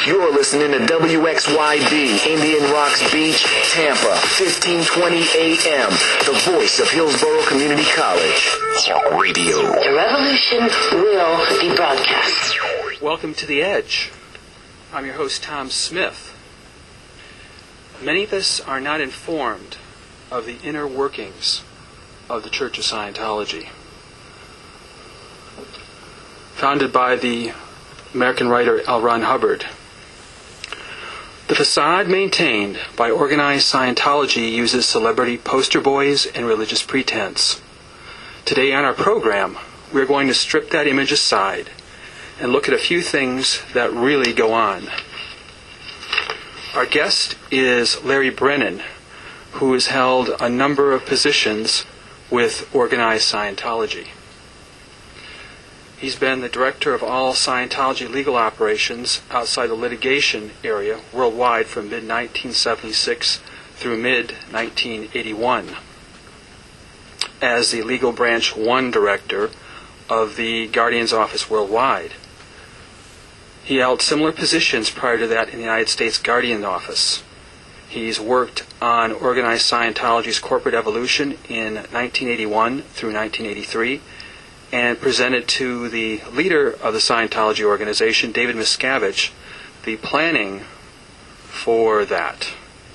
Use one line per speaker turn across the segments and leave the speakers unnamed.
You're listening to WXYD, Indian Rocks Beach, Tampa, 1520 AM, the voice of Hillsborough Community College. Talk Radio.
The revolution will be broadcast.
Welcome to The Edge. I'm your host, Tom Smith. Many of us are not informed of the inner workings of the Church of Scientology. Founded by the American writer L. Ron Hubbard, the facade maintained by organized Scientology uses celebrity poster boys and religious pretense. Today on our program, we're going to strip that image aside and look at a few things that really go on. Our guest is Larry Brennan, who has held a number of positions with organized Scientology. He's been the director of all Scientology legal operations outside the litigation area worldwide from mid-1976 through mid-1981. As the Legal Branch 1 director of the Guardian's Office worldwide. He held similar positions prior to that in the United States Guardian Office. He's worked on organized Scientology's corporate evolution in 1981 through 1983, and presented to the leader of the Scientology organization, David Miscavige, the planning for that.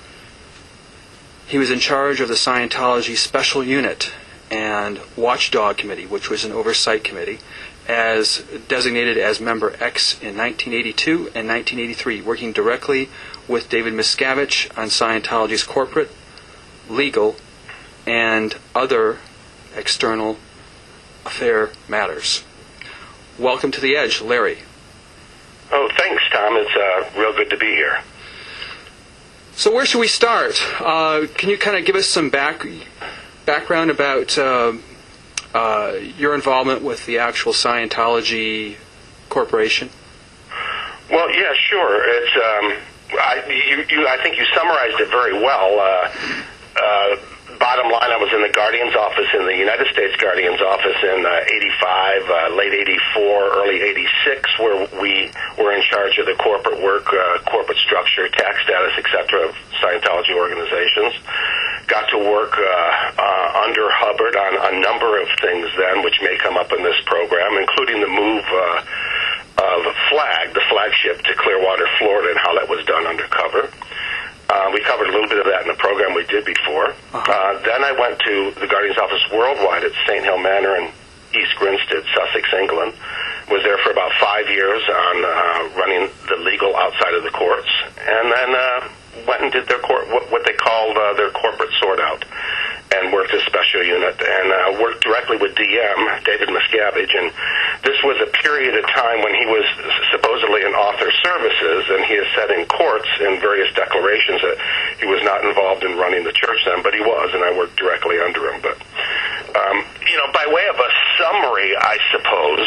He was in charge of the Scientology Special Unit and Watchdog Committee, which was an oversight committee, as designated as Member X in 1982 and 1983, working directly with David Miscavige on Scientology's corporate, legal, and other external affair matters. Welcome to The Edge, Larry.
Oh, thanks, Tom. It's real good to be here.
So where should we start? Can you kind of give us some background about your involvement with the actual Scientology Corporation?
Well, yeah, sure. It's I think you summarized it very well. Bottom line, I was in the Guardian's office, in the United States Guardian's office in 85, late 84, early 86, where we were in charge of the corporate work, corporate structure, tax status, etc. of Scientology organizations. Got to work under Hubbard on a number of things then, which may come up in this program, including the move of the flagship to Clearwater, Florida, and how that was done undercover. We covered a little bit of that in the program we did before. Then I went to the Guardian's office worldwide at St. Hill Manor in East Grinstead, Sussex, England. Was there for about 5 years on running the legal outside of the courts, and then went and did their what they called their corporate sort out, and worked a special unit, and worked directly with DM, David Miscavige, and this was a period of time when he was supposedly in author services, and he has said in courts in various declarations that he was not involved in running the church then, but he was, and I worked directly under him. But, by way of a summary, I suppose,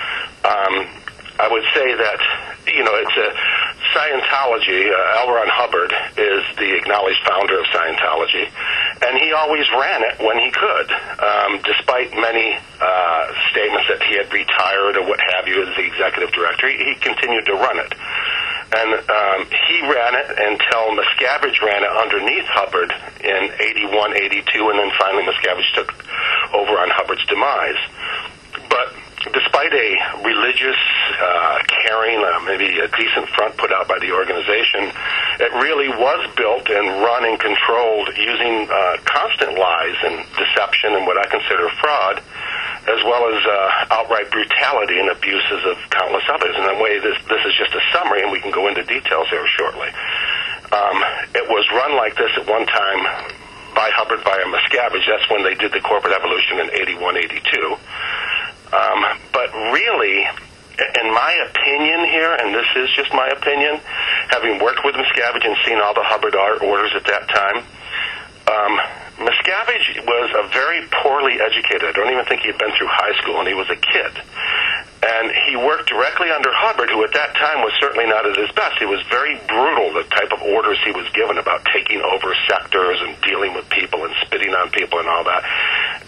I would say that, it's a Scientology. L. Ron Hubbard is the acknowledged founder of Scientology, and he always ran it when he could, despite many statements that he had retired or what have you as the executive director. He continued to run it. And he ran it until Miscavige ran it underneath Hubbard in 81, 82, and then finally Miscavige took over on Hubbard's demise. But despite a religious, caring, maybe a decent front put out by the organization, it really was built and run and controlled using constant lies and deception and what I consider fraud, as well as outright brutality and abuses of countless others. And in a way, this is just a summary, and we can go into details there shortly. It was run like this at one time by Hubbard, via Miscavige. That's when they did the corporate evolution in 81, 82. But really, in my opinion here, and this is just my opinion, having worked with Miscavige and seen all the Hubbard orders at that time, Miscavige was a very poorly educated. I don't even think he had been through high school, and he was a kid. And he worked directly under Hubbard, who at that time was certainly not at his best. He was very brutal, the type of orders he was given about taking over sectors and dealing with people and spitting on people and all that.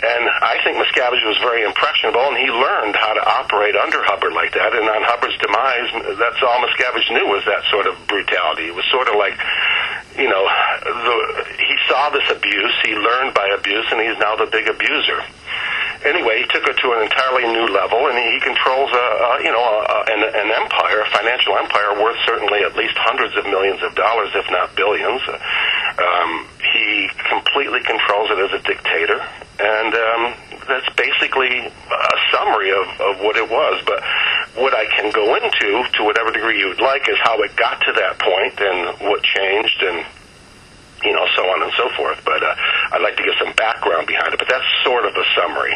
And I think Miscavige was very impressionable, and he learned how to operate under Hubbard like that. And on Hubbard's demise, that's all Miscavige knew, was that sort of brutality. It was sort of like, he saw this abuse, he learned by abuse, and he's now the big abuser. Anyway, he took it to an entirely new level, and he controls an empire, a financial empire worth certainly at least hundreds of millions of dollars, if not billions. He completely controls it as a dictator, and that's basically a summary of what it was. But what I can go into, to whatever degree you'd like, is how it got to that point and what changed and so on and so forth. But I'd like to give some background behind it. But that's sort of a summary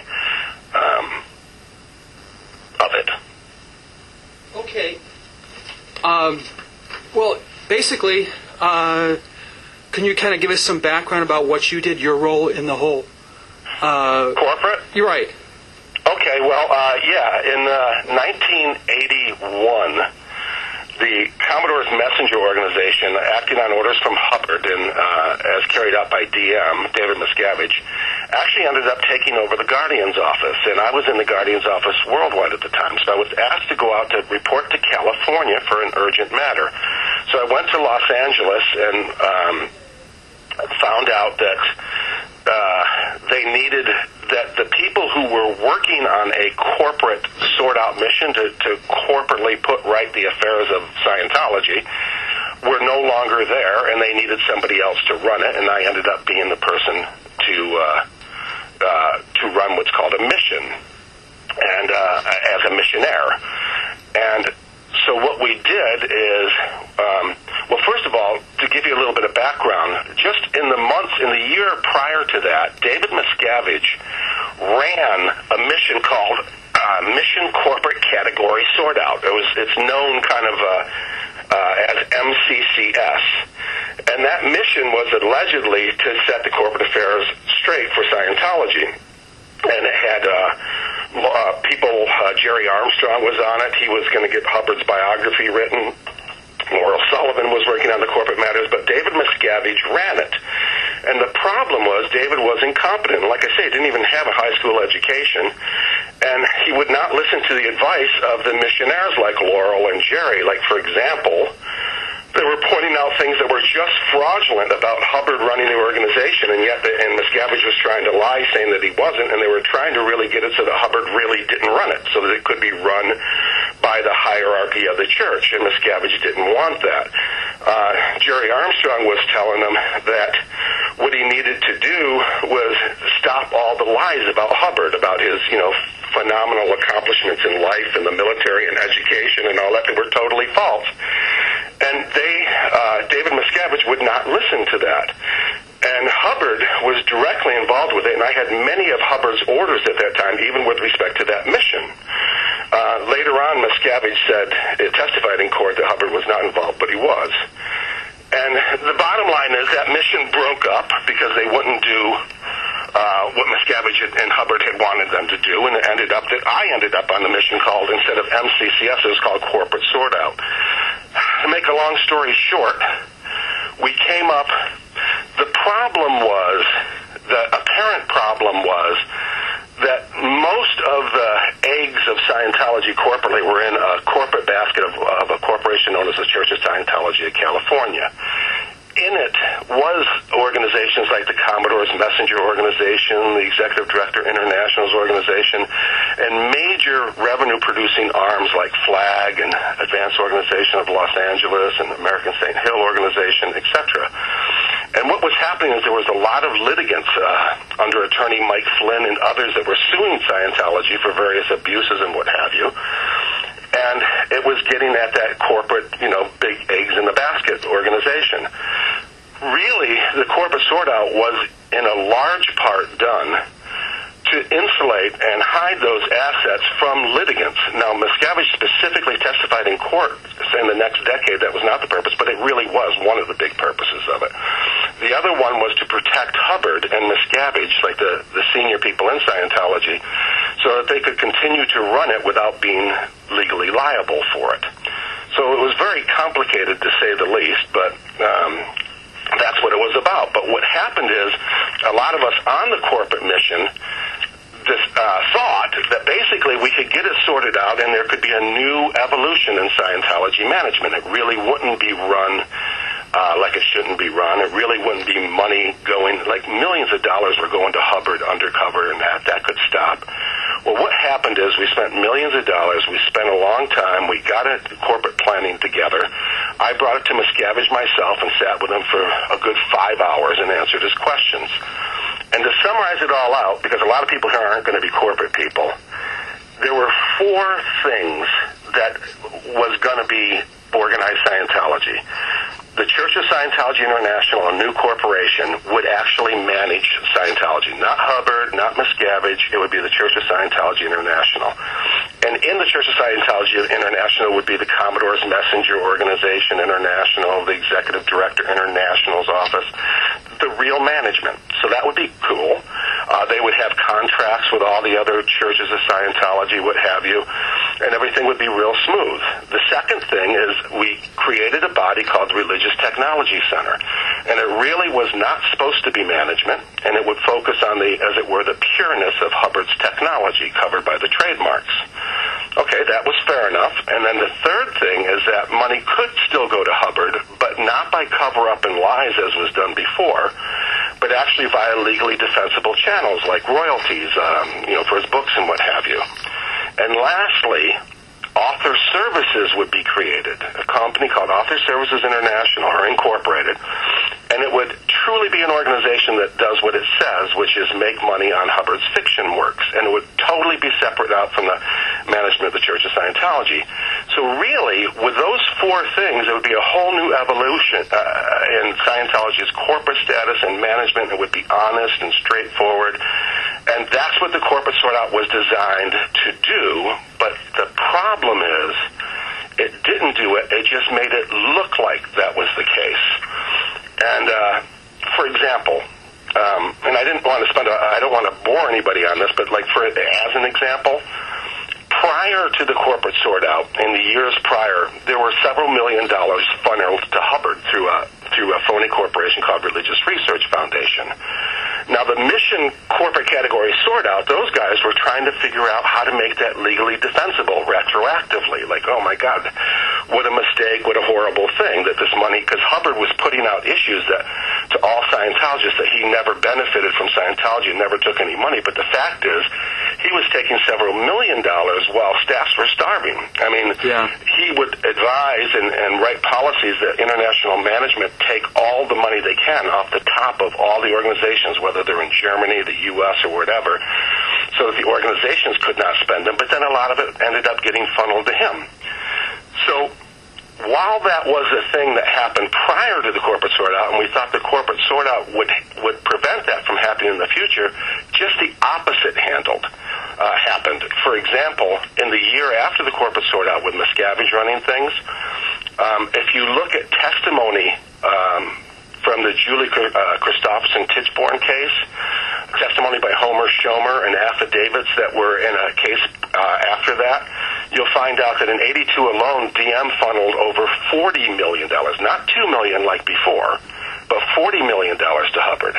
of it.
Okay. Well, basically, can you kind of give us some background about what you did, your role in the whole...
corporate?
You're right.
Okay, well, in 1981... the Commodore's Messenger Organization, acting on orders from Hubbard and as carried out by DM, David Miscavige, actually ended up taking over the Guardian's office. And I was in the Guardian's office worldwide at the time, so I was asked to go out to report to California for an urgent matter. So I went to Los Angeles and found out that they needed that the people who were working on a corporate sort-out mission to corporately put right the affairs of Scientology were no longer there, and they needed somebody else to run it, and I ended up being the person to run what's called a mission, and as a missionaire. And so what we did is, well, first of all, to give you a little bit of background, just in the year prior to that, David Miscavige ran a mission called Mission Corporate Category Sort Out. It's known kind of as MCCS. And that mission was allegedly to set the corporate affairs straight for Scientology. And it had people, Jerry Armstrong was on it. He was going to get Hubbard's biography written. Laurel Sullivan was working on the corporate matters, but David Miscavige ran it. And the problem was David was incompetent. Like I say, he didn't even have a high school education. And he would not listen to the advice of the missionaires like Laurel and Jerry. Like, for example, they were pointing out things that were just fraudulent about Hubbard running the organization, and yet Miscavige was trying to lie, saying that he wasn't, and they were trying to really get it so that Hubbard really didn't run it, so that it could be run by the hierarchy of the church, and Miscavige didn't want that. Jerry Armstrong was telling them that what he needed to do was stop all the lies about Hubbard, about his, phenomenal accomplishments in life and the military and education and all that were totally false. And David Miscavige would not listen to that. And Hubbard was directly involved with it, and I had many of Hubbard's orders at that time, even with respect to that mission. Later on, Miscavige testified in court that Hubbard was not involved, but he was. And the bottom line is that mission broke up because they wouldn't do what Miscavige and Hubbard had wanted them to do, and it ended up that I ended up on the mission called, instead of MCCS, it was called Corporate Sort Out. To make a long story short, we came up, the apparent problem was that most of the eggs of Scientology corporately were in a corporate basket of a corporation known as the Church of Scientology of California. In it was organizations like the Commodore's Messenger Organization, the Executive Director International's organization, and major revenue-producing arms like FLAG and Advanced Organization of Los Angeles and American St. Hill Organization, etc. And what was happening is there was a lot of litigants under attorney Mike Flynn and others that were suing Scientology for various abuses and what have you. And it was getting at that corporate, big eggs in the basket organization. Really, the corporate sort-out was in a large part done to insulate and hide those assets from litigants. Now, Miscavige specifically testified in court in the next decade that was not the purpose, but it really was one of the big purposes of it. The other one was to protect Hubbard and Miscavige, like the senior people in Scientology, so that they could continue to run it without being legally liable for it. So it was very complicated, to say the least, but that's what it was about. But what happened is a lot of us on the corporate mission thought that basically we could get it sorted out and there could be a new evolution in Scientology management. It really wouldn't be run like it shouldn't be run. It really wouldn't be money going, like millions of dollars were going to Hubbard undercover, and that could stop. Well, what happened is we spent millions of dollars. We spent a long time. We got a corporate planning together. I brought it to Miscavige myself and sat with him for a good 5 hours and answered his questions. And to summarize it all out, because a lot of people here aren't going to be corporate people, there were 4 things that was going to be organized Scientology. The Church of Scientology International, a new corporation, would actually manage Scientology. Not Hubbard, not Miscavige. It would be the Church of Scientology International. And in the Church of Scientology International would be the Commodore's Messenger Organization International, the Executive Director International's office, the real management. So that would be cool. They would have contracts with all the other churches of Scientology, what have you, and everything would be real smooth. The second thing is we created a body called the Religious Technology Center, and it really was not supposed to be management, and it would focus on the, as it were, the pureness of Hubbard's technology covered by the trademarks. Okay, that was fair enough. And then the third thing is that money could still go to Hubbard, but not by cover-up and lies as was done before, but actually via legally defensible channels like royalties, for his books and what have you. And lastly, Author Services would be created, a company called Author Services International, or Incorporated, and it would truly be an organization that does what it says, which is make money on Hubbard's fiction works, and it would totally be separate out from the management of the Church of Scientology. So really, with those 4 things, it would be a whole new evolution in Scientology's corporate status and management. It would be honest and straightforward, and that's what the corporate sort-out was designed to do, but the problem is it didn't do it. It just made it look like that was the case. And, for example, and I don't want to bore anybody on this, but as an example, prior to the corporate sort-out, in the years prior, there were several $1 million funneled to Hubbard through a phony corporation called Religious Research Foundation. Now, the mission corporate category sort-out, those guys were trying to figure out how to make that legally defensible retroactively. Like, oh my God, what a mistake, what a horrible thing that this money, because Hubbard was putting out issues to all Scientologists that he never benefited from Scientology and never took any money. But the fact is, he was taking several $1 million while staffs were starving. I mean, he would advise and write policies that international management take all the money they can off the top of all the organizations, whether they're in Germany, the U.S., or whatever, so that the organizations could not spend them, but then a lot of it ended up getting funneled to him. So while that was a thing that happened prior to the corporate sort-out, and we thought the corporate sort-out would prevent that from happening in the future, just the opposite happened. For example, in the year after the corporate sort-out with Miscavige running things, if you look at testimony from the Julie Christopherson Tichborne case, testimony by Homer Schomer, and affidavits that were in a case after that, you'll find out that in 82 alone, DM funneled over $40 million, not $2 million like before, but $40 million to Hubbard.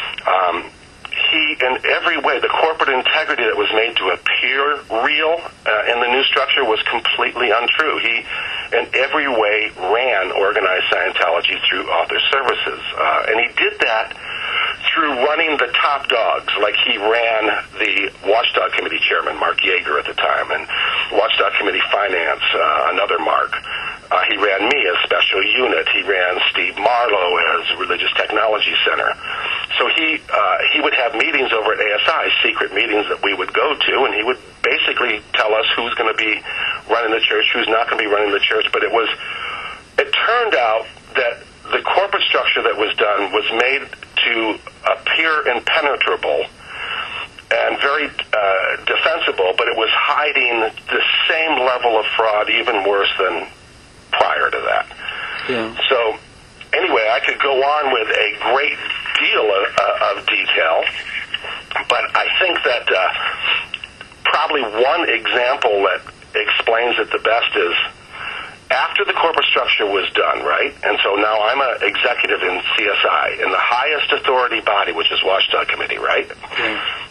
He, in every way, the corporate integrity that was made to appear real in the new structure was completely untrue. He, in every way, ran organized Scientology through Author Services. And he did that through running the top dogs, like he ran the Watchdog Committee chairman, Mark Yeager at the time, and Watchdog Committee Finance, another Mark. He ran me as special unit. He ran Steve Marlowe as Religious Technology Center. So he would have meetings over at ASI, secret meetings that we would go to, and he would basically tell us who's going to be running the church, who's not going to be running the church. But it turned out that the corporate structure that was done was made to appear impenetrable and very defensible, but it was hiding the same level of fraud, even worse than prior to that. Yeah. So, anyway, I could go on with a great deal of detail, but I think that probably one example that explains it the best is after the corporate structure was done, right? And so now I'm an executive in CSI, in the highest authority body, which is Watchdog Committee, right?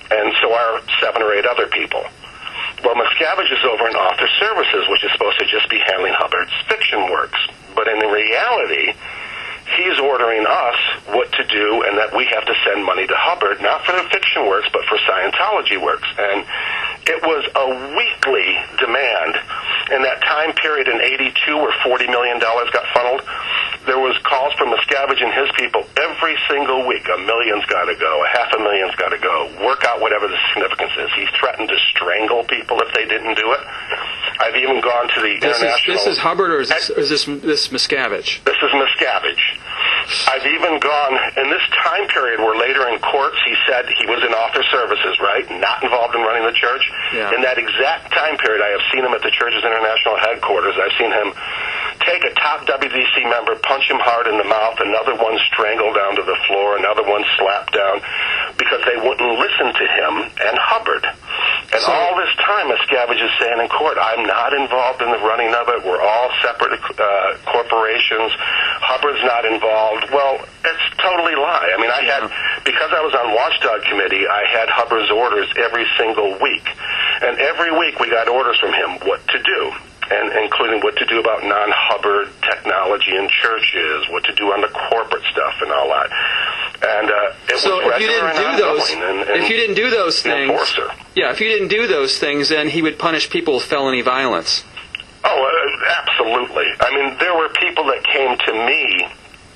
and so are 7 or 8 other people. Well, Miscavige is over in Author Services, which is supposed to just be handling Hubbard's fiction works. But in reality, he's ordering us what to do, and that we have to send money to Hubbard, not for the fiction works, but for Scientology works. And it was a weekly demand. In that time period in 82 where $40 million got funneled, there was calls from Miscavige and his people every single week. $1 million's got to go, $500,000's got to go. Work out whatever the significance is. He threatened to strangle people if they didn't do it. I've even gone to the international...
This is Hubbard, or is this Miscavige?
This is Miscavige. I've even gone, in this time period where later in courts he said he was in Author Services, right? Not involved in running the church.
Yeah.
In that exact time period, I have seen him at the church's international headquarters. I've seen him take a top WDC member, punch him hard in the mouth, another one strangled down to the floor, another one slapped down, because they wouldn't listen to him and Hubbard. And all this time, Miscavige is saying in court, I'm not involved in the running of it. We're all separate corporations. Hubbard's not involved. Well, it's totally lie. I mean, because I was on Watchdog Committee, I had Hubbard's orders every single week. And every week we got orders from him what to do, and including what to do about non-Hubbard technology in churches, what to do on the corporate stuff and all that. And
so if you didn't do those, if you didn't do those things, if you didn't do those things, then he would punish people with felony violence.
Oh, absolutely. I mean, there were people that came to me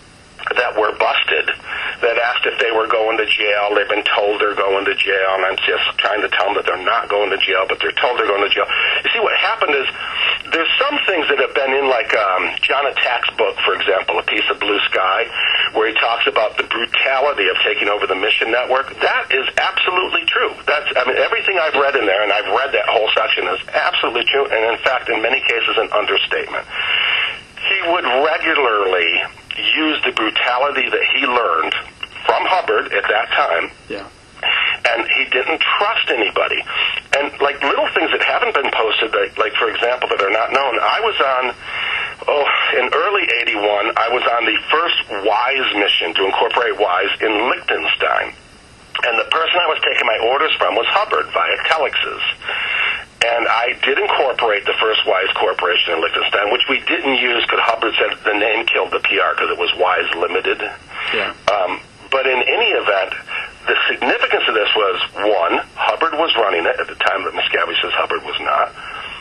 that were busted, that asked if they were going to jail. They've been told they're going to jail, and I'm just trying to tell them that they're not going to jail, but they're told they're going to jail. You see, what happened is there's some things that have been in, like John Attack's book, for example, A Piece of Blue Sky, where he talks about the brutality of taking over the Mission Network. That is absolutely true. Everything I've read in there, and I've read that whole section, is absolutely true, and in fact, in many cases, an understatement. He would regularly use the brutality that he learned from Hubbard at that time, and he didn't trust anybody. And like little things that haven't been posted, like for example, that are not known, I was on, in early 81, I was on the first WISE mission to incorporate WISE in Liechtenstein. And the person I was taking my orders from was Hubbard via telexes. And I did incorporate the first WISE corporation in Liechtenstein, which we didn't use because Hubbard said the name killed the PR because it was WISE Limited.
Yeah.
But in any event, the significance of this was, 1, Hubbard was running it at the time that Miscavige says Hubbard was not.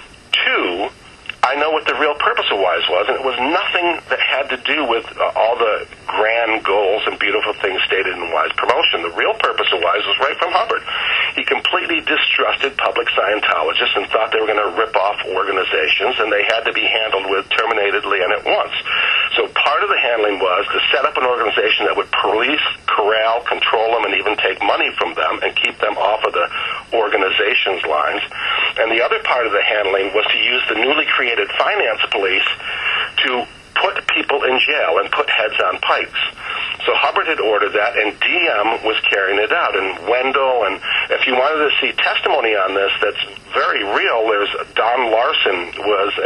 2, I know what the real purpose of WISE was, and it was nothing that had to do with all the grand goals and beautiful things stated in WISE promotion. The real purpose of WISE was right from Hubbard. He completely distrusted public Scientologists and thought they were going to rip off organizations, and they had to be handled with terminatedly and at once. So part of the handling was to set up an organization that would police, corral, control them, and even take money from them and keep them off of the organization's lines. And the other part of the handling was to use the newly created finance police to put people in jail and put heads on pikes. So Hubbard had ordered that, and DM was carrying it out. And Wendell, and if you wanted to see testimony on this that's very real, there's Don Larson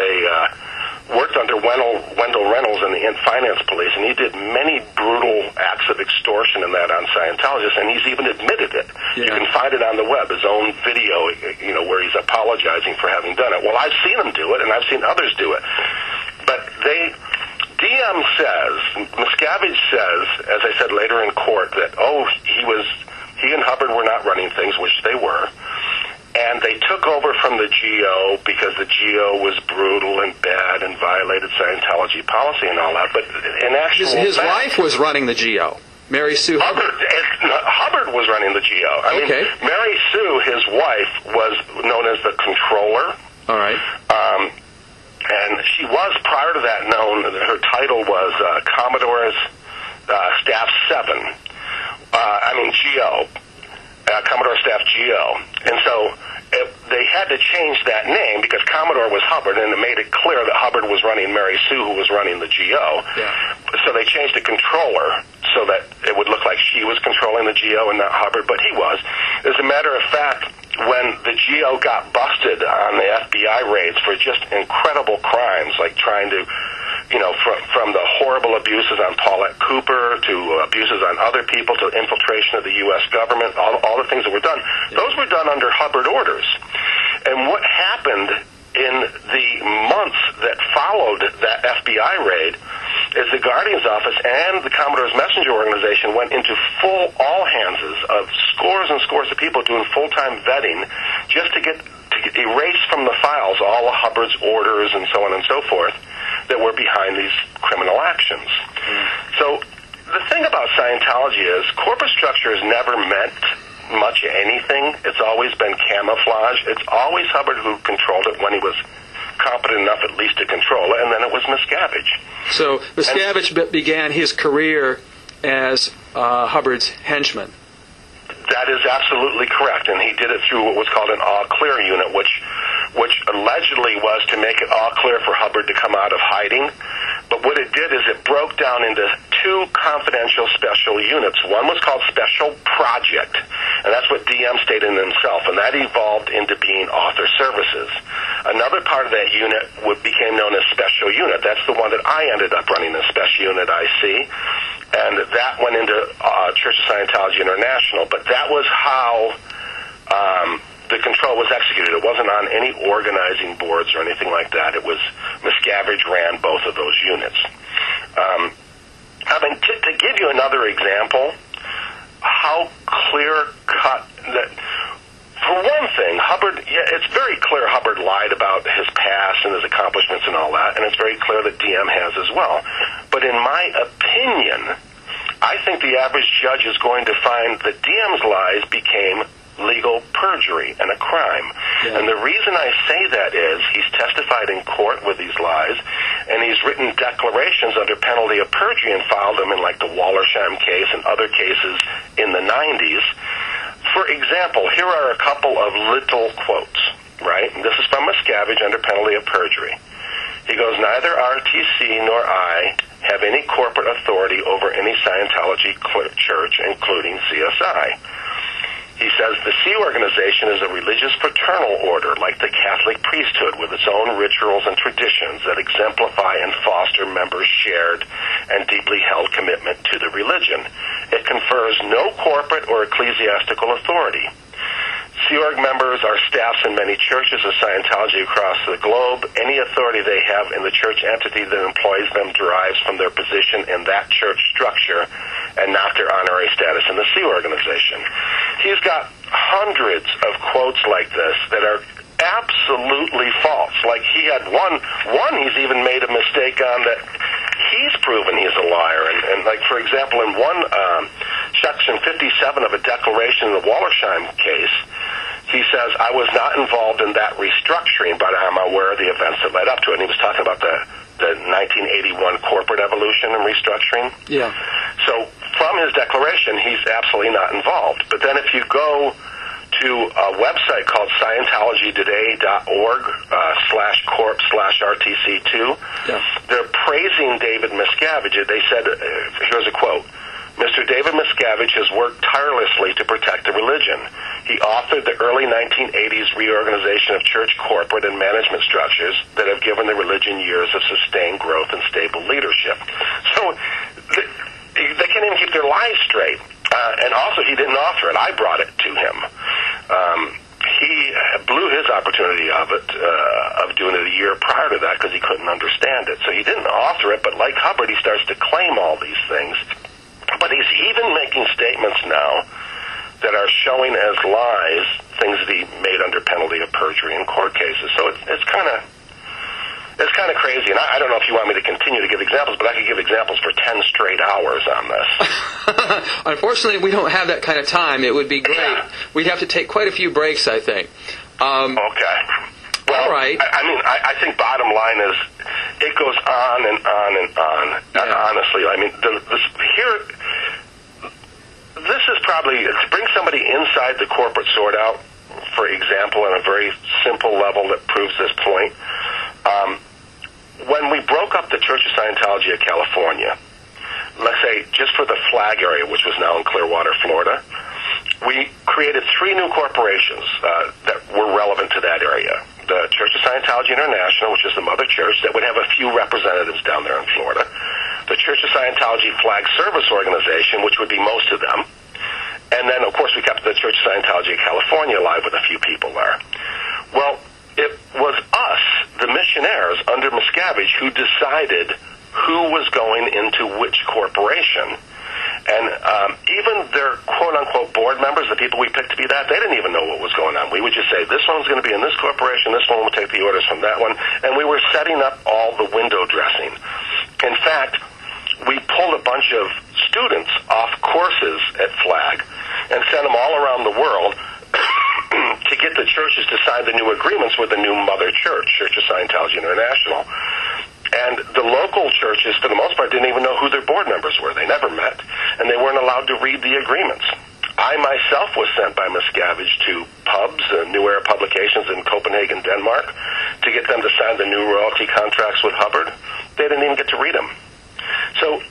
worked under Wendell Reynolds in the finance police, and he did many brutal acts of extortion in that on Scientologists, and he's even admitted it. Yeah. You can find it on the web, his own video, where he's apologizing for having done it. Well, I've seen him do it, and I've seen others do it. But DM says, Miscavige says, as I said later in court, that, he and Hubbard were not running things, which they were. And they took over from the GO because the GO was brutal and bad and violated Scientology policy and all that. But in actual
his wife was running the GO. Mary Sue Hubbard.
Hubbard was running the GO. I mean, Mary Sue, his wife, was known as the controller.
All right.
And she was, prior to that, her title was Commodore's Staff 7. GO. Commodore Staff GO. And so they had to change that name because Commodore was Hubbard, and it made it clear that Hubbard was running Mary Sue, who was running the GO.
Yeah.
So they changed to controller so that it would look like she was controlling the GO and not Hubbard, but he was. As a matter of fact, when the GO got busted on the FBI raids for just incredible crimes, like trying to from the horrible abuses on Paulette Cooper to abuses on other people to infiltration of the U.S. government, all the things that were done, those were done under Hubbard orders. And what happened in the months that followed that FBI raid is the Guardian's Office and the Commodore's Messenger Organization went into full all-hands of scores and scores of people doing full-time vetting just to erase from the files all of Hubbard's orders and so on and so forth that were behind these criminal actions. So the thing about Scientology is corporate structure has never meant much anything. It's always been camouflage. It's always Hubbard who controlled it when he was competent enough at least to control it, and then it was Miscavige.
So Miscavige began his career as Hubbard's henchman.
That is absolutely correct, and he did it through what was called an all-clear unit, which allegedly was to make it all clear for Hubbard to come out of hiding. But what it did is it broke down into two confidential special units. One was called Special Project, and that's what DM stated in himself, and that evolved into being Author Services. Another part of that unit became known as Special Unit. That's the one that I ended up running, the Special Unit IC, and that went into Church of Scientology International. But that was how the control was executed. It wasn't on any organizing boards or anything like that. It was Miscavige ran both of those units. To give you another example, how clear-cut that. For one thing, it's very clear Hubbard lied about his past and his accomplishments and all that, and it's very clear that DM has as well. But in my opinion, I think the average judge is going to find that DM's lies became legal perjury and a crime. Yeah. And the reason I say that is he's testified in court with these lies, and he's written declarations under penalty of perjury and filed them in like the Wallersheim case and other cases in the 90s. For example, here are a couple of little quotes, right? And this is from Miscavige under penalty of perjury. He goes, neither RTC nor I have any corporate authority over any Scientology church, including CSI. He says the C organization is a religious fraternal order like the Catholic priesthood with its own rituals and traditions that exemplify and foster members' shared and deeply held commitment to the religion. It confers no corporate or ecclesiastical authority. Sea Org members are staffs in many churches of Scientology across the globe. Any authority they have in the church entity that employs them derives from their position in that church structure and not their honorary status in the Sea organization. He's got hundreds of quotes like this that are absolutely false. Like he had one he's even made a mistake on that he's proven he's a liar. And like, for example, in one section 57 of a declaration in the Wallersheim case, he says, I was not involved in that restructuring, but I'm aware of the events that led up to it. And he was talking about the 1981 corporate evolution and restructuring.
Yeah. So
from his declaration, he's absolutely not involved. But then if you go to a website called ScientologyToday.org /corp/RTC2, they're praising David Miscavige. They said, here's a quote, Mr. David Miscavige has worked tirelessly to protect the religion. He authored the early 1980s reorganization of church corporate and management structures that have given the religion years of sustained growth and stable leadership. So they can't even keep their lies straight. And also, he didn't author it. I brought it to him. He blew his opportunity of doing it a year prior to that because he couldn't understand it. So he didn't author it, but like Hubbard, he starts to claim all these things. But he's even making statements now that are showing as lies things that he made under penalty of perjury in court cases. So it's kind of crazy. And I don't know if you want me to continue to give examples, but I could give examples for 10 straight hours on this.
Unfortunately, we don't have that kind of time. It would be great. Yeah. We'd have to take quite a few breaks, I think.
Okay. Well,
all right.
I think bottom line is it goes on and on and on. Yeah. Honestly, I mean, this is probably, to bring somebody inside the corporate sort out, for example, on a very simple level that proves this point. When we broke up the Church of Scientology of California, let's say just for the Flag area, which was now in Clearwater, Florida, we created 3 new corporations that were relevant to that area. the Church of Scientology International, which is the mother church, that would have a few representatives down there in Florida. The Church of Scientology Flag Service Organization, which would be most of them. And then, of course, we kept the Church of Scientology of California alive with a few people there. Well, it was us, the missionaries under Miscavige, who decided who was going into which corporation. And even their quote-unquote board members, the people we picked to be that, they didn't even know what was going on. We would just say, this one's going to be in this corporation, this one will take the orders from that one. And we were setting up all the window dressing. In fact, we pulled a bunch of students off courses at Flag and sent them all around the world to get the churches to sign the new agreements with the new mother church, Church of Scientology International. And the local churches, for the most part, didn't even know who their board members were. They never met, and they weren't allowed to read the agreements. I myself was sent by Miscavige to pubs, New Era Publications in Copenhagen, Denmark, to get them to sign the new royalty contracts with Hubbard. They didn't even get to read them. So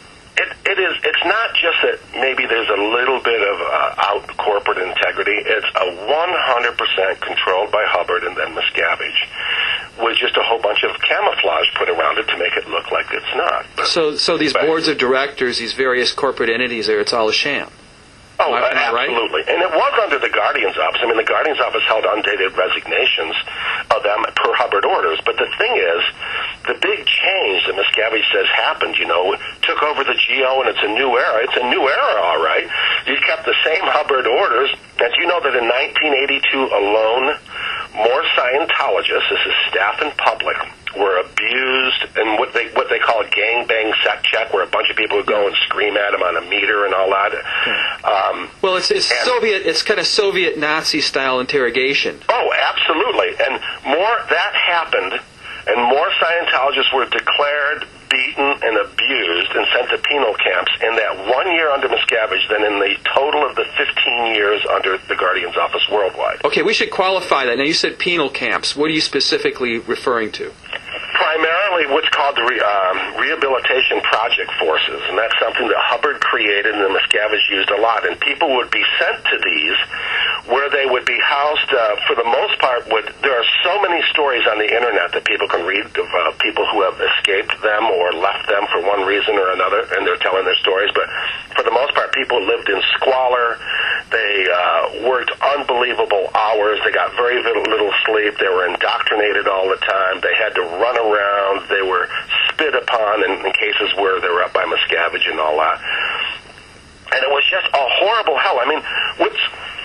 it's not just that maybe there's a little bit of out corporate integrity. It's a 100% controlled by Hubbard and then Miscavige, with just a whole bunch of camouflage put around it to make it look like it's not.
So these boards of directors, these various corporate entities, it's all a sham.
Oh, absolutely. Right? And it was under the Guardian's office. I mean, the Guardian's office held undated resignations of them per Hubbard orders. But the thing is, the big change that Miscavige says happened, took over the GO and it's a new era. It's a new era, all right. You kept the same Hubbard orders. And you know that in 1982 alone, more Scientologists, this is staff and public, were abused in what they call a gangbang sect check, where a bunch of people would go and scream at them on a meter and all that.
Well, it's Soviet. It's kind of Soviet Nazi style interrogation.
Oh, absolutely, and more that happened, and more Scientologists were declared, beaten, and abused and sent to penal camps in that 1 year under Miscavige than in the total of the 15 years under the Guardian's office worldwide.
Okay, we should qualify that. Now, you said penal camps. What are you specifically referring to?
Primarily what's called the Rehabilitation Project Forces, and that's something that Hubbard created and Miscavige used a lot. And people would be sent to these where they would be housed, for the most part, there are so many stories on the internet that people can read of people who have escaped them or left them for one reason or another, and they're telling their stories. But for the most part, people lived in squalor. They worked unbelievable hours. They got very little sleep. They were indoctrinated all the time. They had to run around. They were spit upon in cases where they were up by Miscavige and all that. And it was just a horrible hell. I mean, what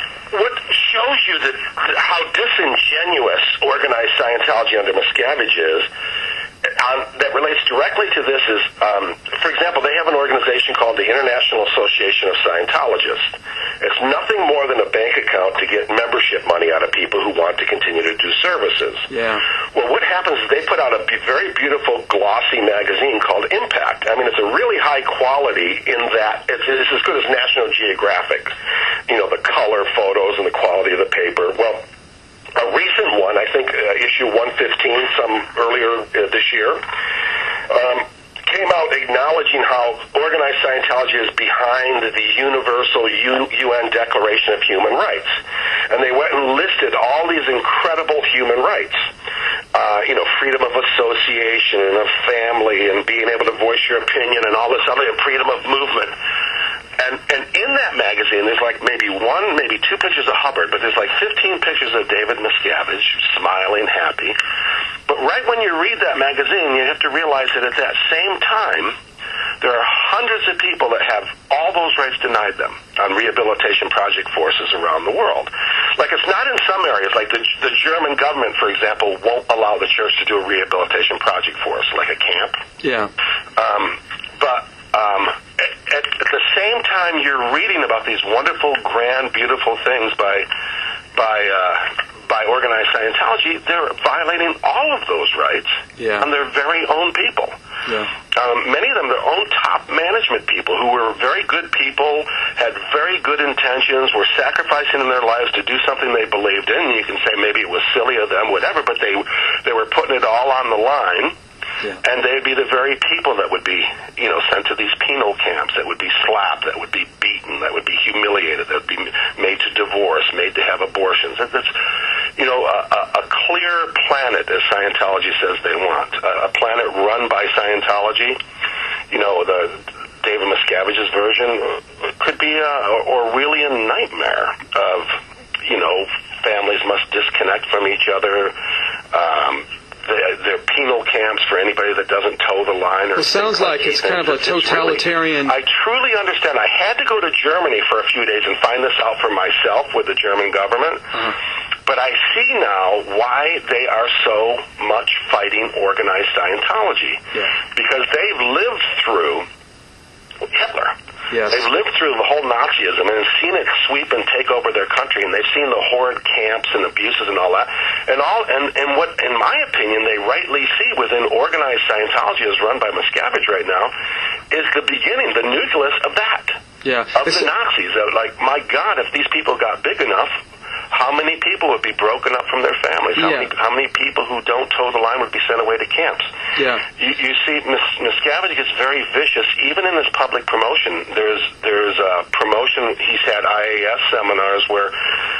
shows you how disingenuous organized Scientology under Miscavige is, that relates directly to this is, for example, they have an organization called the International Association of Scientologists. It's nothing more than a bank account to get membership money out of people who want to continue to do services.
Yeah.
Well, what happens is they put out a very beautiful, glossy magazine called Impact. I mean, it's a really high quality in that it's as good as National Geographic. The color photos and the quality of the paper. Well, a recent one, I think issue 115, some earlier this year, came out acknowledging how organized Scientology is behind the Universal UN Declaration of Human Rights. And they went and listed all these incredible human rights. Freedom of association and of family and being able to voice your opinion and all this other freedom of movement. And in that magazine, there's like maybe two pictures of Hubbard, but there's like 15 pictures of David Miscavige, smiling, happy. But right when you read that magazine, you have to realize that at that same time, there are hundreds of people that have all those rights denied them on rehabilitation project forces around the world. Like, it's not in some areas, like the German government, for example, won't allow the church to do a rehabilitation project force, like a camp.
Yeah.
At the same time you're reading about these wonderful, grand, beautiful things by organized Scientology, they're violating all of those rights on their very own people.
Yeah.
Many of them, their own top management people who were very good people, had very good intentions, were sacrificing in their lives to do something they believed in. You can say maybe it was silly of them, whatever, but they were putting it all on the line. Yeah. And they'd be the very people that would be, sent to these penal camps, that would be slapped, that would be beaten, that would be humiliated, that would be made to divorce, made to have abortions. a clear planet, as Scientology says they want, a planet run by Scientology. The David Miscavige's version could be or really a nightmare of, families must disconnect from each other. They're penal camps for anybody that doesn't toe the line.
It sounds like it's kind of a totalitarian.
I truly understand. I had to go to Germany for a few days and find this out for myself with the German government. But I see now why they are so much fighting organized Scientology. Because they've lived through Hitler.
Yes.
They've lived through the whole Nazism and seen it sweep and take over their country, and they've seen the horrid camps and abuses and all that. And what, in my opinion, they rightly see within organized Scientology, as run by Miscavige right now, is the beginning, the nucleus of that. Of the Nazis. Like, my God, if these people got big enough, how many people would be broken up from their families? How many people who don't toe the line would be sent away to camps? You see, Miscavige gets very vicious. Even in his public promotion, there's a promotion. He's had IAS seminars where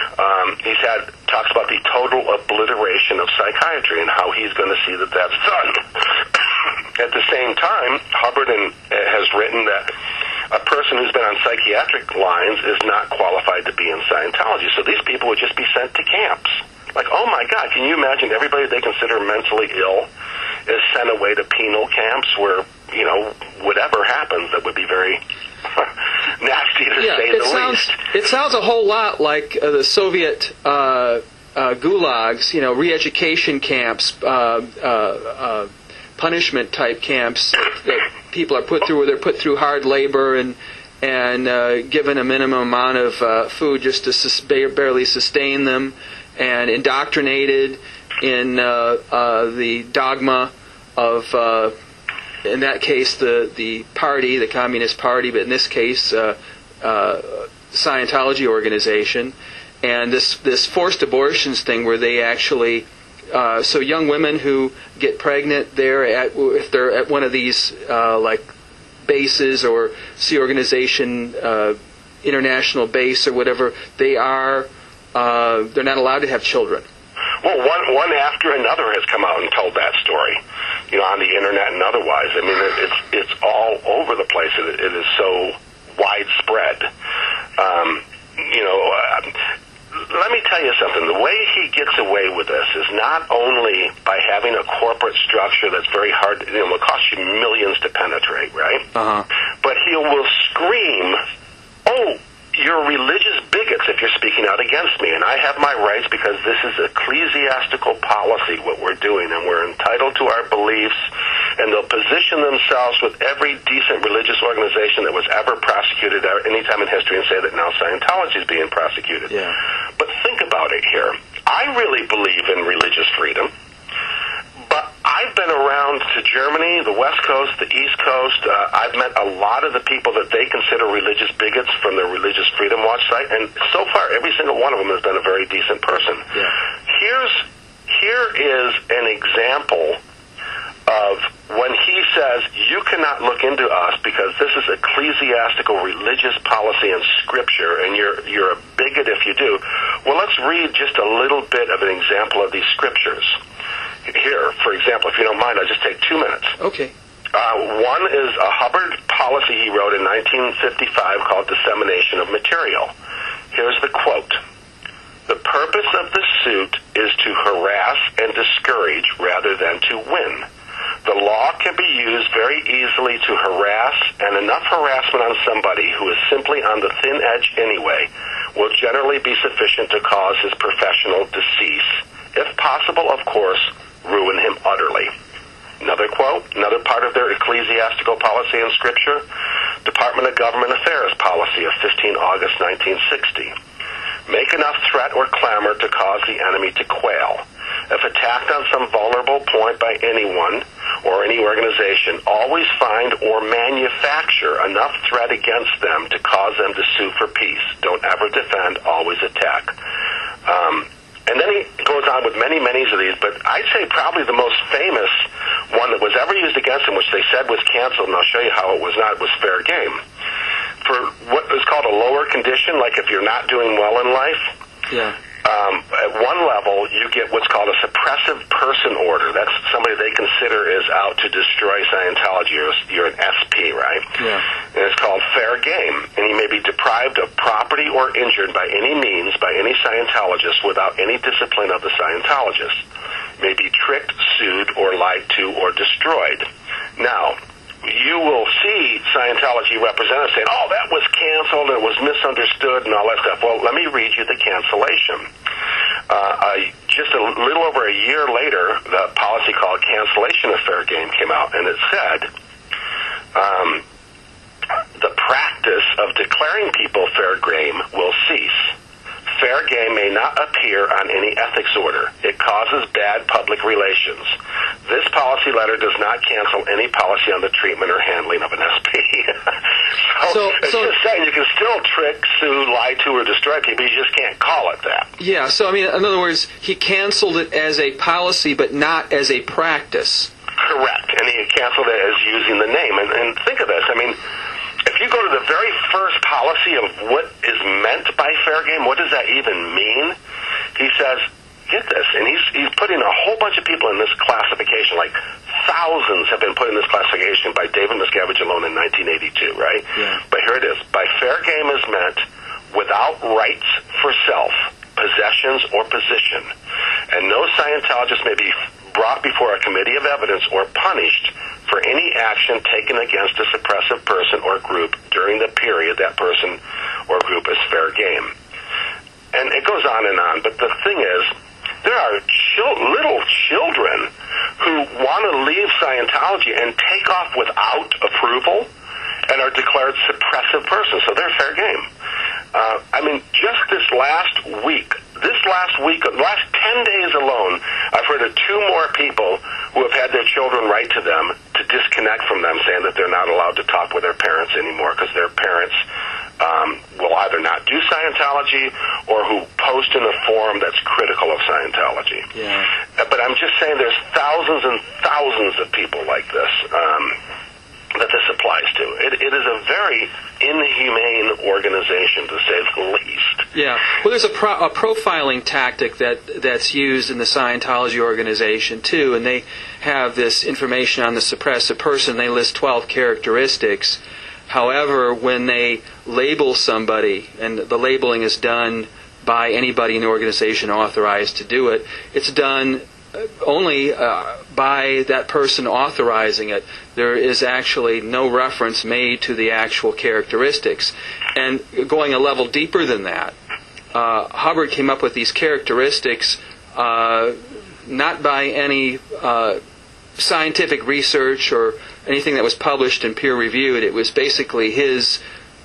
talks about the total obliteration of psychiatry and how he's going to see that that's done. At the same time, Hubbard has written that a person who's been on psychiatric lines is not qualified to be in Scientology. So these people would just be sent to camps. Like, oh my God, can you imagine everybody they consider mentally ill is sent away to penal camps where, whatever happens, that would be very nasty to say the least.
It sounds a whole lot like the Soviet gulags, re-education camps, punishment type camps that people are put through, where they're put through hard labor and given a minimum amount of food just to barely sustain them, and indoctrinated in the dogma of, in that case, the party, the Communist Party, but in this case, Scientology organization, and this forced abortions thing where they actually. So young women who get pregnant there, if they're at one of these like bases or Sea Organization international base or whatever, they're not allowed to have children.
Well, one after another has come out and told that story, on the internet and otherwise. I mean, it's all over the place. It is so widespread. Let me tell you something. The way he gets away with this is not only by having a corporate structure that's very hard, will cost you millions to penetrate, right? But he will scream, "Oh, you're religious bigots if you're speaking out against me, and I have my rights because this is ecclesiastical policy, what we're doing, and we're entitled to our beliefs." And they'll position themselves with every decent religious organization that was ever prosecuted any time in history and say that now Scientology is being prosecuted. But think about it here. I really believe in religious freedom, but I've been around to Germany, the West Coast, the East Coast. I've met a lot of the people that they consider religious bigots from their Religious Freedom Watch site, and so far every single one of them has been a very decent person. Here is an example of when he says, you cannot look into us because this is ecclesiastical religious policy and scripture, and you're a bigot if you do. Well, let's read just a little bit of an example of these scriptures. Here, for example, if you don't mind, I'll just take 2 minutes.
Okay.
One is a Hubbard policy he wrote in 1955 called Dissemination of Material. Here's the quote. "The purpose of the suit is to harass and discourage rather than to win. The law can be used very easily to harass, and enough harassment on somebody who is simply on the thin edge anyway will generally be sufficient to cause his professional decease. If possible, of course, ruin him utterly." Another quote, another part of their ecclesiastical policy in Scripture, Department of Government Affairs policy of 15 August 1960. "Make enough threat or clamor to cause the enemy to quail. If attacked on some vulnerable point by anyone or any organization, always find or manufacture enough threat against them to cause them to sue for peace. Don't ever defend, always attack." And then he goes on with many, many of these, but I'd say probably the most famous one that was ever used against him, which they said was canceled, and I'll show you how it was not, was fair game. For what is called a lower condition, like if you're not doing well in life, At one level, you get what's called a suppressive person order. That's somebody they consider is out to destroy Scientology. You're an SP, right?
Yeah.
And it's called fair game. And he may be deprived of property or injured by any means by any Scientologist without any discipline of the Scientologist. May be tricked, sued, or lied to, or destroyed. Now, you will see Scientology representatives saying, oh, that was canceled, it was misunderstood, and all that stuff. Well, let me read you the cancellation. Just a little over a year later, the policy called Cancellation of Fair Game came out, and it said, the practice of declaring people fair game will cease. Fair game may not appear on any ethics order. It causes bad public relations. This policy letter does not cancel any policy on the treatment or handling of an SP. so it's just saying you can still trick, sue, lie to, or destroy people. You just can't call it that.
Yeah, so I mean, in other words, he canceled it as a policy, but not as a practice.
Correct, and he canceled it as using the name. And think of this, I mean, if you go to the very first policy of what is meant by fair game, what does that even mean? He says, get this, and he's putting a whole bunch of people in this classification, like thousands have been put in this classification by David Miscavige alone in 1982, right?
Yeah.
But here it is. By fair game is meant without rights for self, possessions, or position, and no Scientologist may be brought before a committee of evidence or punished for any action taken against a suppressive person or group during the period that person or group is fair game. And it goes on, but the thing is, there are little children who want to leave Scientology and take off without approval and are declared suppressive persons, so they're fair game. I mean, just this last 10 days alone, I've heard of 2 more people who have had their children write to them to disconnect from them, saying that they're not allowed to talk with their parents anymore because their parents will either not do Scientology or who post in a forum that's critical of Scientology.
Yeah.
But I'm just saying there's thousands and thousands of people like this that this applies to. It is a very inhumane organization, to say the least.
Yeah. Well, there's a profiling tactic that's used in the Scientology organization, too, and they have this information on the suppressive person. They list 12 characteristics. However, when they label somebody, and the labeling is done by anybody in the organization authorized to do it, it's done only by that person authorizing it. There is actually no reference made to the actual characteristics. And going a level deeper than that, Hubbard came up with these characteristics not by any scientific research or anything that was published and peer-reviewed. It was basically his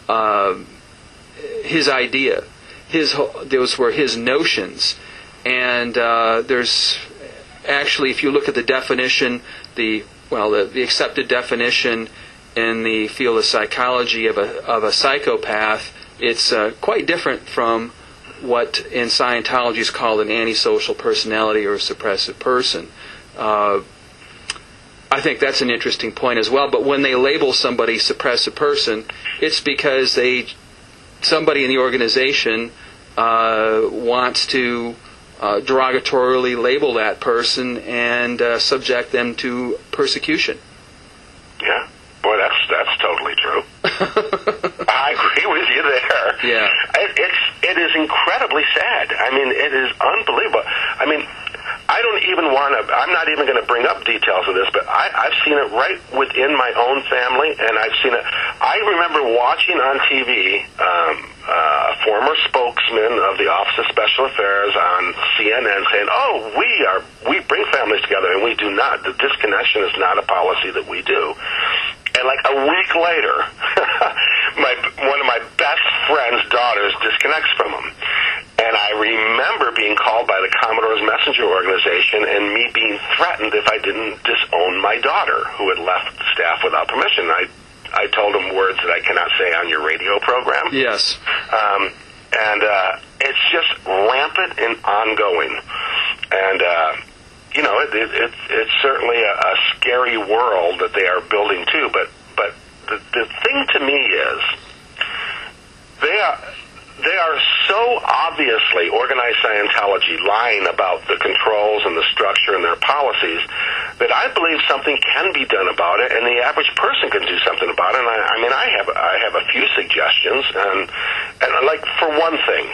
idea. Those were his notions. And there's actually, if you look at the definition, the accepted definition in the field of psychology of a psychopath, it's quite different from what in Scientology is called an antisocial personality or a suppressive person. I think that's an interesting point as well. But when they label somebody suppressive person, it's because somebody in the organization wants to derogatorily label that person and subject them to persecution.
Yeah, boy, that's totally true. I agree with you there.
Yeah,
it is incredibly sad. I mean, it is unbelievable. I mean, I'm not even going to bring up details of this, but I've seen it right within my own family, and I've seen it. I remember watching on TV a former spokesman of the Office of Special Affairs on CNN saying, "Oh, we bring families together, and we do not. The disconnection is not a policy that we do." And like a week later, one of my best friend's daughters disconnects from him. And I remember being called by the Commodore's Messenger organization and me being threatened if I didn't disown my daughter, who had left the staff without permission. I told him words that I cannot say on your radio program.
Yes.
And it's just rampant and ongoing. And, it's certainly a scary world that they are building too. But the thing to me is, they are so obviously, organized Scientology, lying about the controls and the structure and their policies, that I believe something can be done about it, and the average person can do something about it. And I have a few suggestions, and like, for one thing,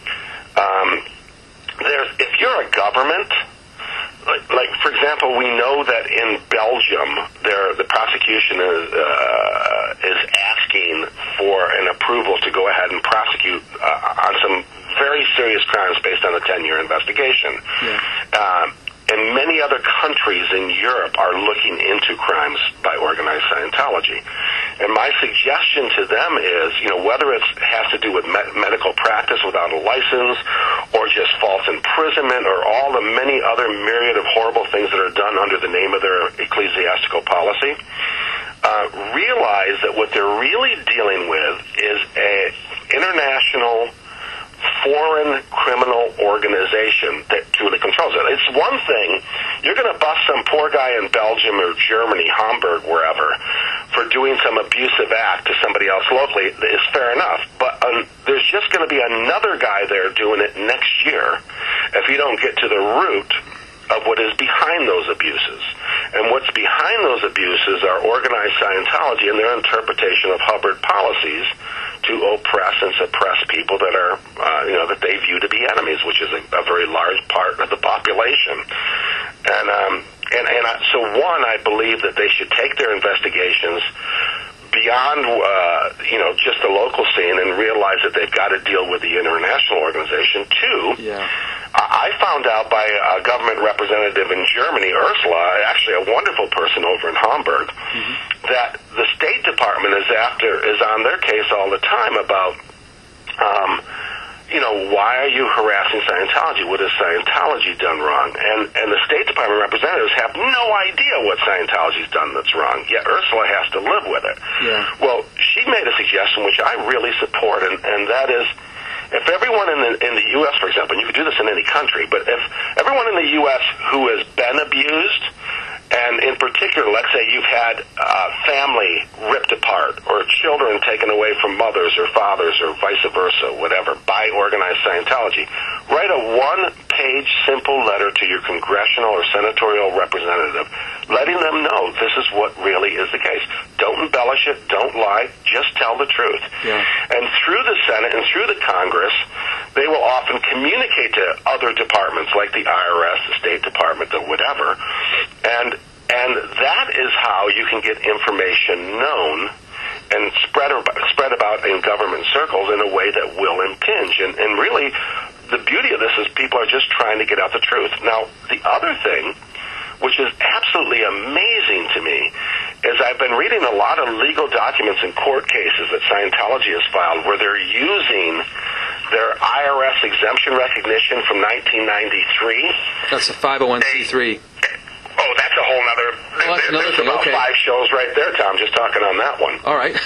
if you're a government, like for example, we know that in Belgium, the prosecution is asking for an approval to go ahead and prosecute on some very serious crimes based on a 10-year investigation. Yeah. And many other countries in Europe are looking into crimes by organized Scientology. And my suggestion to them is, whether it has to do with medical practice without a license, or just false imprisonment, or all the many other myriad of horrible things that are done under the name of their ecclesiastical policy, realize that what they're really dealing with is an international foreign criminal organization that truly controls it. It's one thing, you're going to bust some poor guy in Belgium or Germany, Hamburg, wherever, for doing some abusive act to somebody else locally, is fair enough. But there's just going to be another guy there doing it next year if you don't get to the root of what is behind those abuses. And what's behind those abuses are organized Scientology and their interpretation of Hubbard policies to oppress and suppress people that are, that they view to be enemies, which is a very large part of the population. So one, I believe that they should take their investigations beyond, just the local scene and realize that they've got to deal with the international organization. Two, I found out by a government representative in Germany, Ursula, actually a wonderful person over in Hamburg, that the State Department is on their case all the time about, why are you harassing Scientology? What has Scientology done wrong? And the State Department representatives have no idea what Scientology's done that's wrong, yet Ursula has to live with it. Yeah. Well, she made a suggestion which I really support, and that is, if everyone in the U.S., for example, and you could do this in any country, but if everyone in the U.S. who has been abused, and in particular, let's say you've had family ripped apart, or children taken away from mothers or fathers, or vice versa, whatever, by organized Scientology, write a one-page simple letter to your congressional or senatorial representative, letting them know this is what really is the case. Don't embellish it, don't lie, just tell the truth. Yeah. And through the Senate and through the Congress, they will often communicate to other departments like the IRS, the State Department, the whatever, and that is how you can get information known and spread about in government circles in a way that will impinge. And really, the beauty of this is people are just trying to get out the truth. Now, the other thing, which is absolutely amazing to me, is I've been reading a lot of legal documents and court cases that Scientology has filed where they're using their IRS exemption recognition from 1993.
That's a 501c3.
Oh, that's a whole nother... There's about 5 shows right there, Tom, just talking on that one.
All right.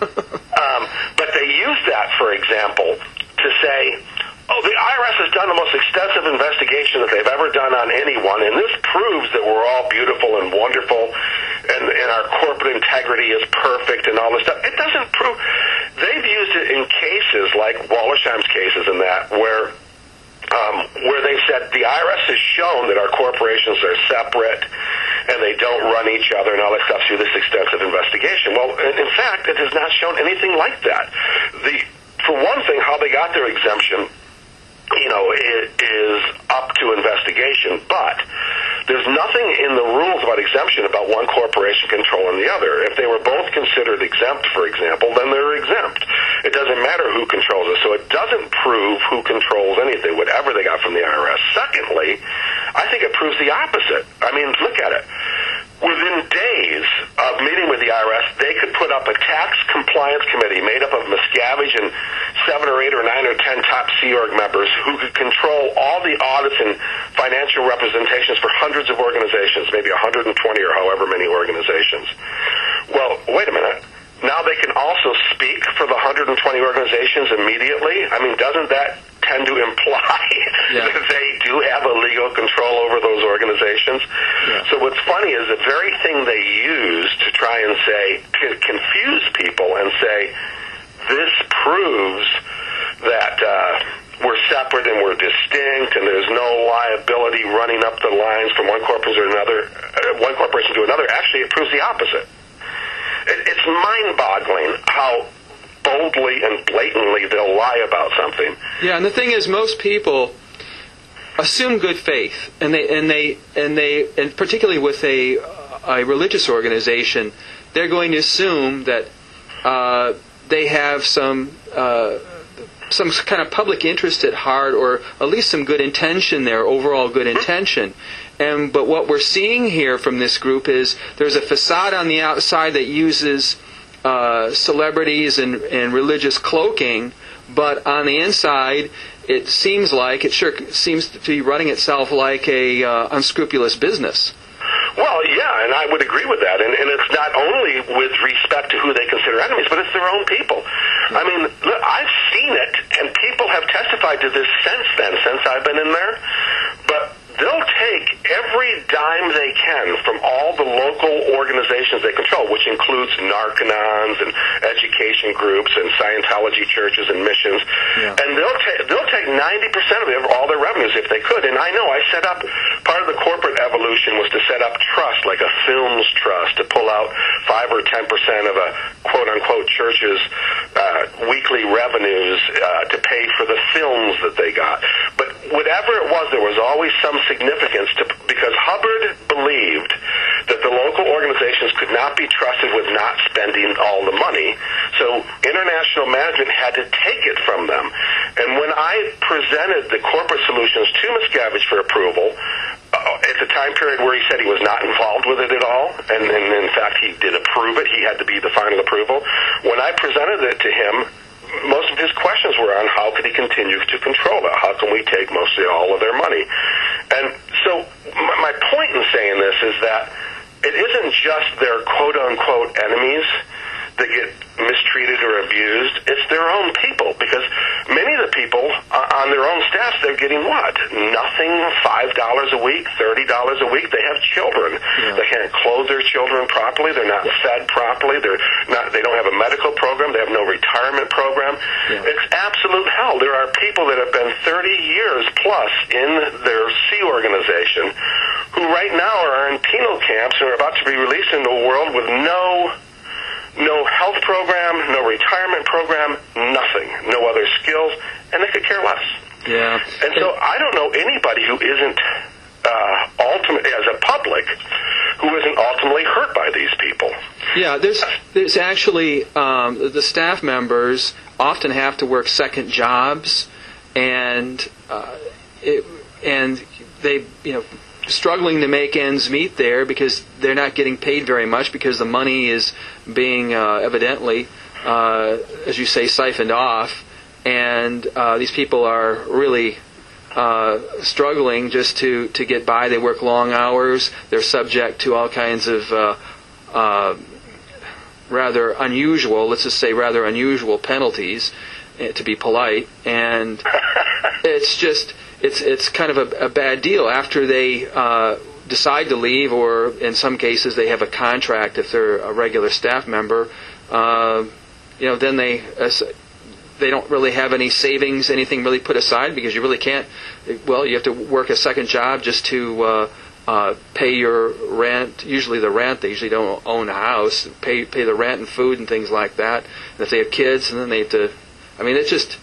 But they use that, for example, to say, the IRS has done the most extensive investigation that they've ever done on anyone, and this proves that we're all beautiful and wonderful, and our corporate integrity is perfect and all this stuff. It doesn't prove... They've used it in cases like Wallersheim's cases and that, where they said the IRS has shown that our corporations are separate and they don't run each other and all that stuff through this extensive investigation. Well, in fact, it has not shown anything like that. For one thing, how they got their exemption, it is up to investigation, but there's nothing in the rules about exemption about one corporation controlling the other. If they were both considered exempt, for example, then they're exempt. It doesn't matter who controls it, so it doesn't prove who controls anything, whatever they got from the IRS. Secondly, I think it proves the opposite. I mean, look at it. Within days of meeting with the IRS, they could put up a tax compliance committee made up of Miscavige and 7 or 8 or 9 or 10 top Sea Org members who could control all the audits and financial representations for hundreds of organizations, maybe 120 or however many organizations. Well, wait a minute. Now they can also speak for the 120 organizations immediately? I mean, doesn't that tend to imply that they do have a legal control over those organizations? Yeah. So what's funny is the very thing they use to try and say, to confuse people and say, this proves that we're separate and we're distinct, and there's no liability running up the lines from one corporation to another. Actually, it proves the opposite. It's mind-boggling how boldly and blatantly they'll lie about something.
Yeah, and the thing is, most people assume good faith, and particularly with a religious organization, they're going to assume that they have some kind of public interest at heart, or at least some good intention there, overall good intention. But what we're seeing here from this group is there's a facade on the outside that uses celebrities and religious cloaking, but on the inside, it seems to be running itself like a unscrupulous business.
Well, yeah, and I would agree with that. And it's not only with respect to who they consider enemies, but it's their own people. I mean, look, I've seen it, and people have testified to this since I've been in there. But they'll take every dime they can from all the local organizations they control, which includes Narcanons and education groups and Scientology churches and missions, and they'll take 90% of all their revenues if they could. And I know I set up, part of the corporate evolution was to set up trust, like a films trust, to pull out 5 or 10% of a quote-unquote church's weekly revenues to pay for the films that they got. But whatever it was, there was always some significance because Hubbard believed that the local organizations could not be trusted with not spending all the money, so international management had to take it from them. And when I presented the corporate solutions to Miscavige for approval, at the time period where he said he was not involved with it at all, and in fact he did approve it, he had to be the final approval. When I presented it to him, most of his questions were on how could he continue to control it? How can we take mostly all of their money? And so my point in saying this is that it isn't just their quote-unquote enemies that get mistreated or abused. It's their own people, because many of the people on their own staff, they're getting what? Nothing, $5 a week, $30 a week. They have children. Yeah. They can't clothe their children properly. They're not fed properly. They don't have a medical program. They have no retirement program. Yeah. It's absolute hell. There are people that have been 30 years plus in their C organization who right now are in penal camps and are about to be released into the world with no health program, no retirement program, nothing, no other skills, and they could care less.
Yeah.
And so I don't know anybody who isn't ultimately, as a public, who isn't ultimately hurt by these people.
Yeah, there's actually the staff members often have to work second jobs, and they struggling to make ends meet there because they're not getting paid very much because the money is being evidently, as you say, siphoned off, and these people are really struggling just to get by. They work long hours. They're subject to all kinds of rather unusual penalties, to be polite, and it's kind of a bad deal after they decide to leave, or in some cases they have a contract if they're a regular staff member. Then they don't really have any savings, anything really put aside, because you really can't. Well, you have to work a second job just to pay your rent. Usually the rent, they usually don't own a house. Pay the rent and food and things like that. And if they have kids, and then they have to. I mean,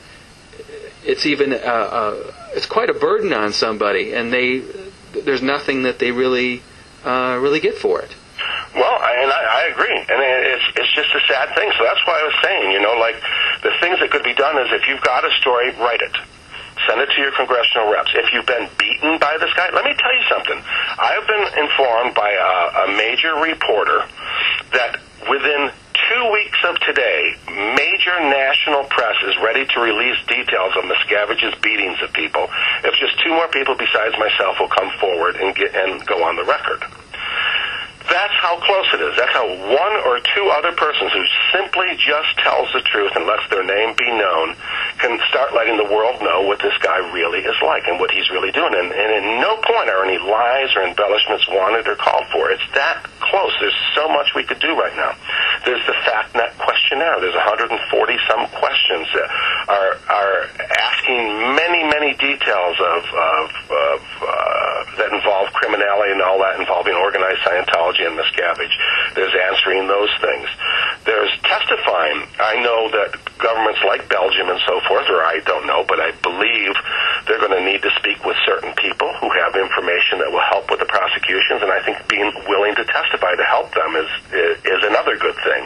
it's quite a burden on somebody, and there's nothing that they really get for it.
Well, and I agree, and it's just a sad thing. So that's why I was saying, like the things that could be done is if you've got a story, write it. Send it to your congressional reps. If you've been beaten by this guy, let me tell you something. I have been informed by a major reporter that within 2 weeks of today, major national press is ready to release details of Miscavige's beatings of people. If just 2 more people besides myself will come forward and go on the record. That's how close it is. That's how 1 or 2 other persons who simply just tells the truth and lets their name be known can start letting the world know what this guy really is like and what he's really doing. And in no point are any lies or embellishments wanted or called for. It's that close. There's so much we could do right now. There's the FactNet questionnaire. There's 140-some questions that are asking many details that involve criminality and all that involving organized Scientology and Miscavige. There's answering those things. There's testifying. I know that governments like Belgium and so forth, or I don't know, but I believe they're going to need to speak with certain people who have information that will help with the prosecutions, and I think being willing to testify to help them is another good thing.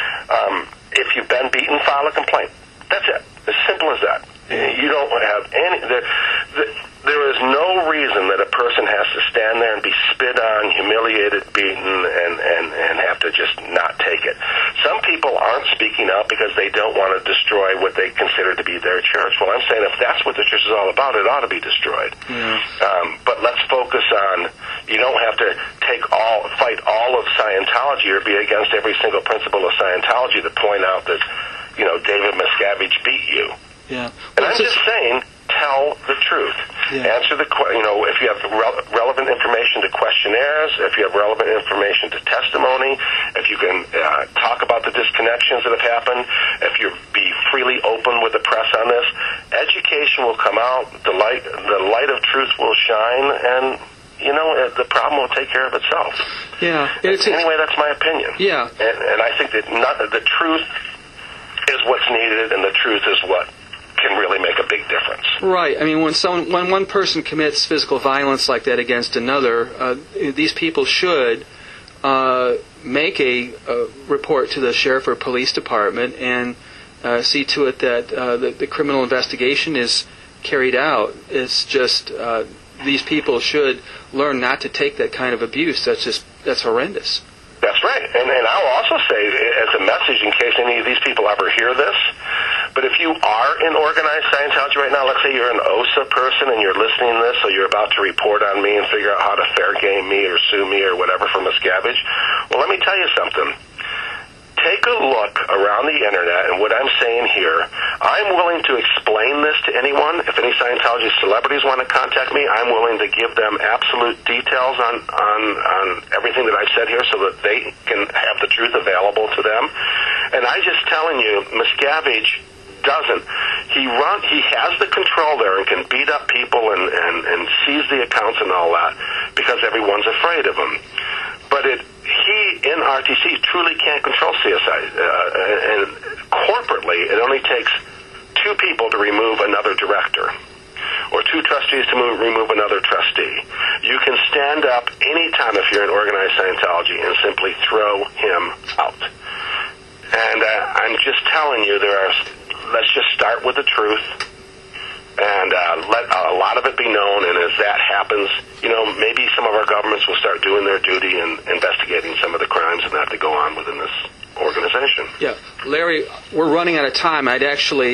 If you've been beaten, file a complaint. That's it. As simple as that. You don't have any... There is no reason that a person has to stand there and be spit on, humiliated, beaten, and have to just not take it. Some people aren't speaking out because they don't want to destroy what they consider to be their church. Well, I'm saying if that's what the church is all about, it ought to be destroyed. But let's focus on, you don't have to fight all of Scientology or be against every single principle of Scientology to point out that, David Miscavige beat you.
Yeah.
And I'm just saying, tell the truth.
Yeah.
Answer the if you have relevant information to questionnaires, if you have relevant information to testimony, if you can talk about the disconnections that have happened, if you be freely open with the press on this, education will come out, the light of truth will shine, and the problem will take care of itself.
Yeah.
Anyway, that's my opinion.
Yeah.
And I think that the truth is what's needed, and the truth is what can really make a big difference.
Right. I mean, when one person commits physical violence like that against another, these people should make a report to the sheriff or police department and see to it that the criminal investigation is carried out. It's just these people should learn not to take that kind of abuse. That's horrendous.
That's right. And I'll also say, as a message, in case any of these people ever hear this, but if you are in organized Scientology right now, let's say you're an OSA person and you're listening to this, so you're about to report on me and figure out how to fair game me or sue me or whatever for Miscavige, well, let me tell you something. Take a look around the internet, and what I'm saying here, I'm willing to explain this to anyone. If any Scientology celebrities want to contact me, I'm willing to give them absolute details on everything that I've said here so that they can have the truth available to them. And I'm just telling you, Miscavige doesn't. He has the control there and can beat up people and seize the accounts and all that because everyone's afraid of him. But he, in RTC, truly can't control CSI. And corporately, it only takes 2 people to remove another director, or 2 trustees to remove another trustee. You can stand up anytime if you're in organized Scientology and simply throw him out. And I'm just telling you, let's just start with the truth and let a lot of it be known, and as that happens, maybe some of our governments will start doing their duty and investigating some of the crimes and that to go on within this organization.
Yeah. Larry, we're running out of time. I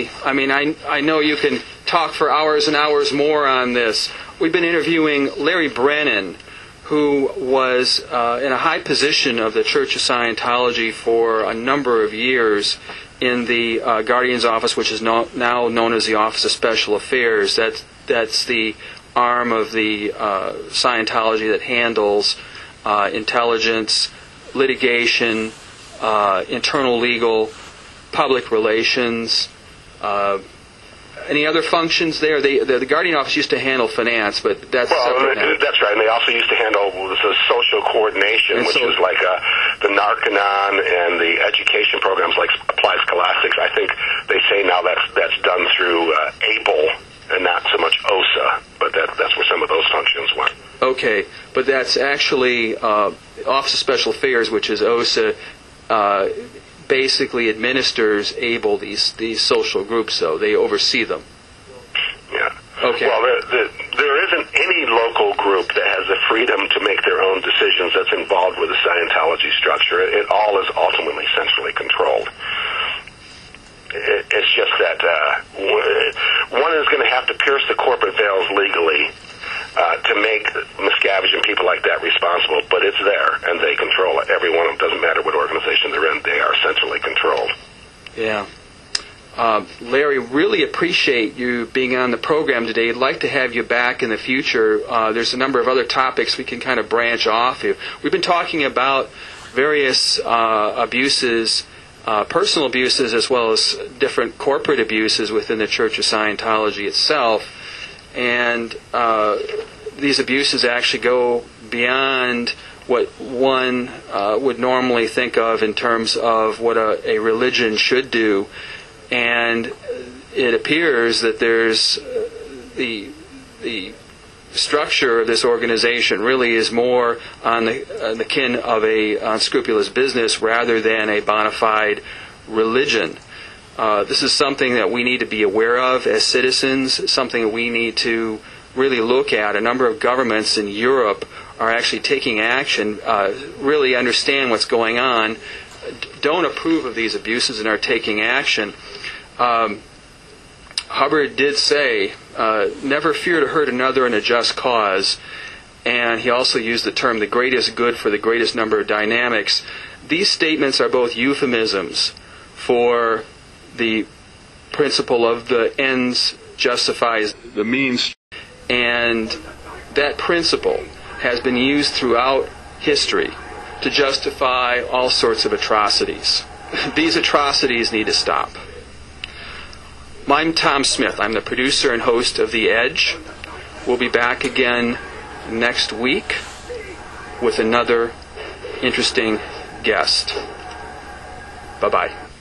know you can talk for hours and hours more on this. We've been interviewing Larry Brennan, who was in a high position of the Church of Scientology for a number of years in the Guardian's office, which is now known as the Office of Special Affairs. That's the arm of the Scientology that handles intelligence, litigation, internal legal, public relations. Any other functions there? The Guardian office used to handle finance, but that's separate now.
That's right. And they also used to handle the social coordination, which is like the Narconon and the education programs like Applied Scholastics. I think they say now that's done through ABLE and not so much OSA, but that's where some of those functions went. Okay,
but that's actually Office of Special Affairs, which is OSA. Basically administers ABLE, these social groups, so they oversee them.
Yeah.
Okay.
Well, there isn't any local group that has the freedom to make their own decisions that's involved with the Scientology structure. It all is ultimately centrally controlled. It's just that one is going to have to pierce the corporate veils legally to make Miscavige and people like that responsible, but it's there, and they control it. Every one of them, doesn't matter what organization they're in, they are centrally controlled.
Yeah. Larry, really appreciate you being on the program today. I'd like to have you back in the future. There's a number of other topics we can kind of branch off. We've been talking about various abuses, personal abuses, as well as different corporate abuses within the Church of Scientology itself. And these abuses actually go beyond what one would normally think of in terms of what a religion should do. And it appears that there's the structure of this organization really is more on the kin of a unscrupulous business rather than a bona fide religion. This is something that we need to be aware of as citizens, something that we need to really look at. A number of governments in Europe are actually taking action, really understand what's going on, don't approve of these abuses, and are taking action. Hubbard did say, never fear to hurt another in a just cause, and he also used the term the greatest good for the greatest number of dynamics. These statements are both euphemisms for the principle of the ends justifies the means, and that principle has been used throughout history to justify all sorts of atrocities. These atrocities need to stop. I'm Tom Smith. I'm the producer and host of The Edge. We'll be back again next week with another interesting guest. Bye-bye.